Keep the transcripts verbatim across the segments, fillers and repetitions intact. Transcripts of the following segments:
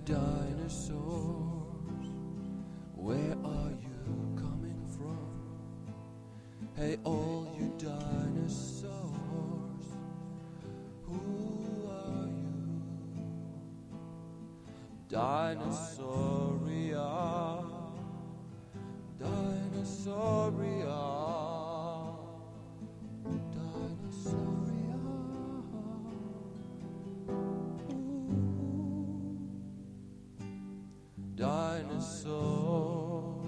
dinosaurs, where are you coming from? Hey, all you dinosaurs, who are you? Dinosauria, Dinosauria, Dinosauria. Dinosaurs,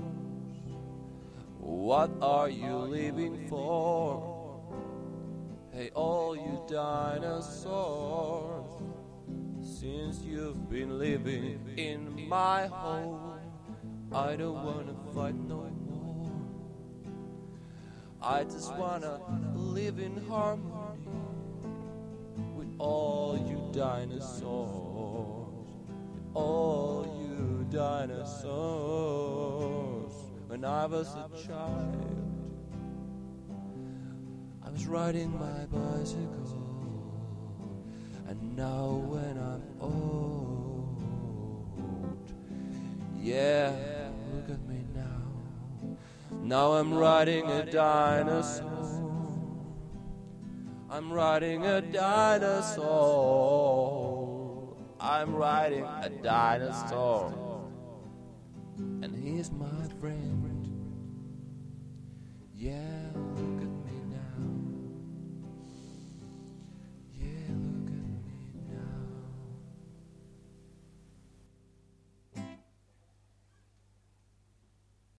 what are you living for? Hey, all you dinosaurs, since you've been living in my home, I don't wanna fight no more. I just wanna live in harmony with all you dinosaurs, with all you dinosaurs. When I was a child, I was riding my bicycle, and now when I'm old, yeah, look at me now. Now I'm riding a dinosaur. I'm riding a dinosaur. I'm riding a dinosaur. And he's my friend. Yeah.